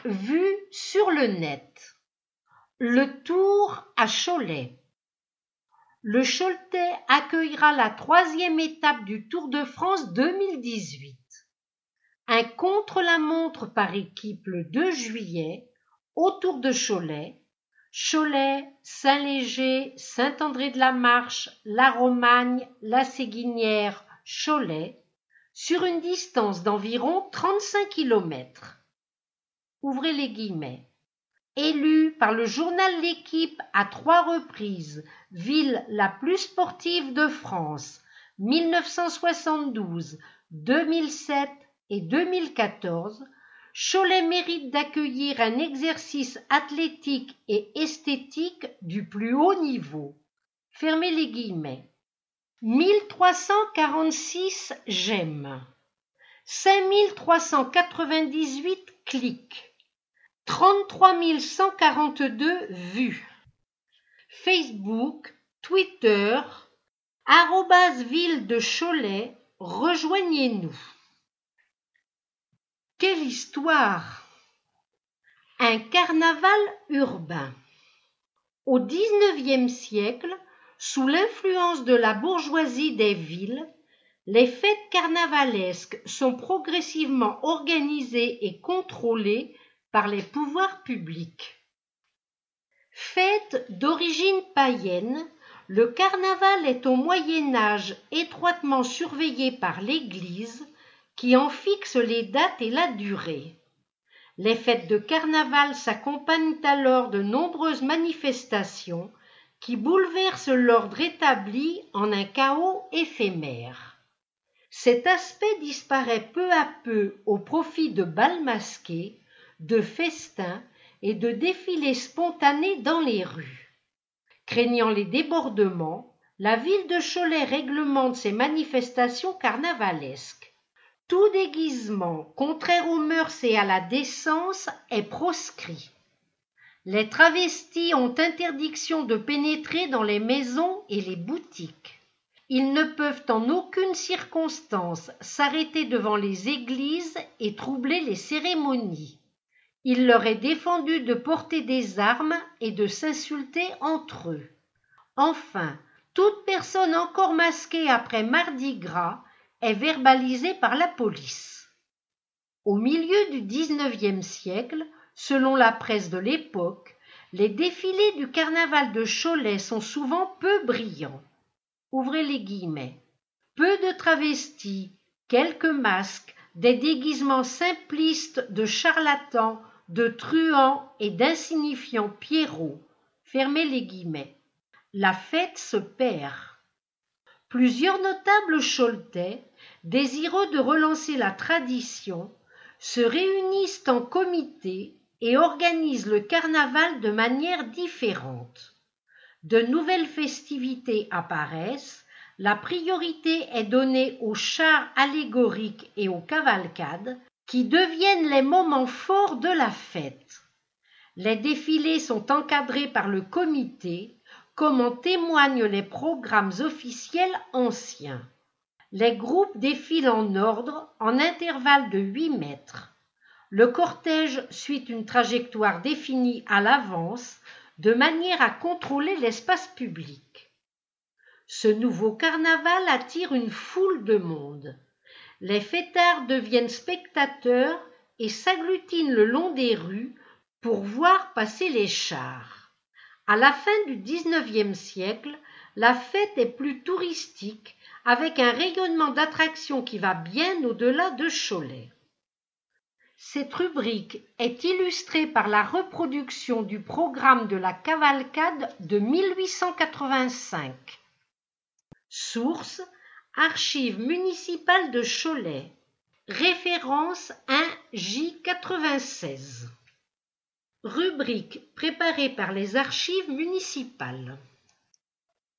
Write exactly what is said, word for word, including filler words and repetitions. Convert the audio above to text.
Vue sur le net. Le Tour à Cholet. Le Choletais accueillera la troisième étape du Tour de France deux mille dix-huit. Un contre-la-montre par équipe le deux juillet, autour de Cholet, Cholet, Saint-Léger, Saint-André-de-la-Marche, La Romagne, La Séguinière, Cholet, sur une distance d'environ trente-cinq kilomètres. Ouvrez les guillemets. Élu par le journal L'Équipe à trois reprises ville la plus sportive de France, mille neuf cent soixante-douze, deux mille sept et deux mille quatorze, Cholet mérite d'accueillir un exercice athlétique et esthétique du plus haut niveau. Fermez les guillemets. mille trois cent quarante-six j'aime, cinq mille trois cent quatre-vingt-dix-huit clics, trente-trois mille cent quarante-deux vues. Facebook, Twitter, arobase ville de Cholet, rejoignez-nous. Quelle histoire! Un carnaval urbain. Au dix-neuvième siècle, sous l'influence de la bourgeoisie des villes, les fêtes carnavalesques sont progressivement organisées et contrôlées par les pouvoirs publics. Fête d'origine païenne, le carnaval est au Moyen Âge étroitement surveillé par l'Église qui en fixe les dates et la durée. Les fêtes de carnaval s'accompagnent alors de nombreuses manifestations qui bouleversent l'ordre établi en un chaos éphémère. Cet aspect disparaît peu à peu au profit de bals masqués, de festins et de défilés spontanés dans les rues. Craignant les débordements, la ville de Cholet réglemente ses manifestations carnavalesques. Tout déguisement contraire aux mœurs et à la décence est proscrit. Les travestis ont interdiction de pénétrer dans les maisons et les boutiques. Ils ne peuvent en aucune circonstance s'arrêter devant les églises et troubler les cérémonies. Il leur est défendu de porter des armes et de s'insulter entre eux. Enfin, toute personne encore masquée après Mardi Gras est verbalisée par la police. Au milieu du dix-neuvième siècle, selon la presse de l'époque, les défilés du carnaval de Cholet sont souvent peu brillants. Ouvrez les guillemets. Peu de travestis, quelques masques, des déguisements simplistes de charlatans, de truands et d'insignifiants pierrots. Fermez les guillemets. La fête se perd. Plusieurs notables choletais, désireux de relancer la tradition, se réunissent en comité et organisent le carnaval de manière différente. De nouvelles festivités apparaissent, la priorité est donnée aux chars allégoriques et aux cavalcades, qui deviennent les moments forts de la fête. Les défilés sont encadrés par le comité, comme en témoignent les programmes officiels anciens. Les groupes défilent en ordre, en intervalles de huit mètres. Le cortège suit une trajectoire définie à l'avance, de manière à contrôler l'espace public. Ce nouveau carnaval attire une foule de monde. Les fêtards deviennent spectateurs et s'agglutinent le long des rues pour voir passer les chars. À la fin du dix-neuvième siècle, la fête est plus touristique, avec un rayonnement d'attractions qui va bien au-delà de Cholet. Cette rubrique est illustrée par la reproduction du programme de la cavalcade de mille huit cent quatre-vingt-cinq. Source: Archives municipales de Cholet. Référence un J quatre-vingt-seize. Rubrique préparée par les archives municipales.